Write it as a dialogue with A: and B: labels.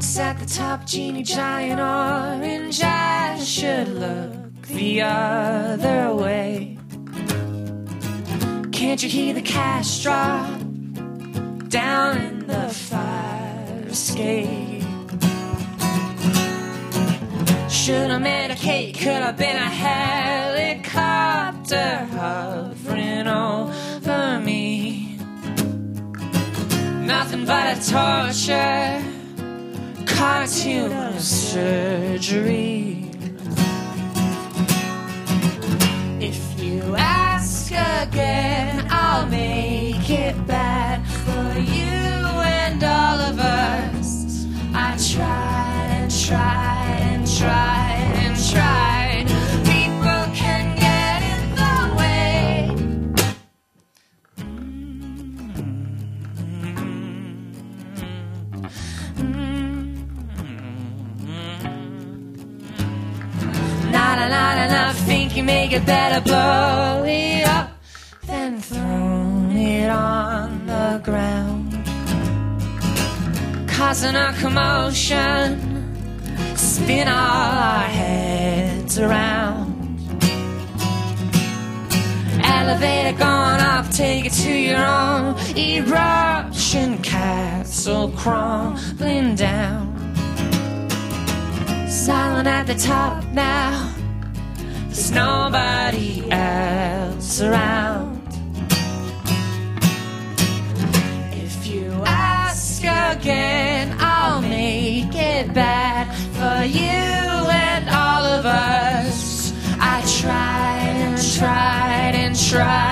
A: Once at the top, genie giant orange, I should look the other way. Can't you hear the cash drop down in the fire escape? Should've made a cake, could've been a helicopter hovering over me. Nothing but a torture cartoon of surgery. If you ask again, I'll make it bad for you and all of us. I tried and tried and tried and tried. People can get in the way. Not enough, think you make it better, blow it up, then throw it on the ground, causing a commotion, spin all our heads around. Elevator going up, take it to your own eruption, castle crumbling down. Silent at the top now, there's nobody else around. If you ask again, I'll make it bad for you and all of us. I tried and tried and tried.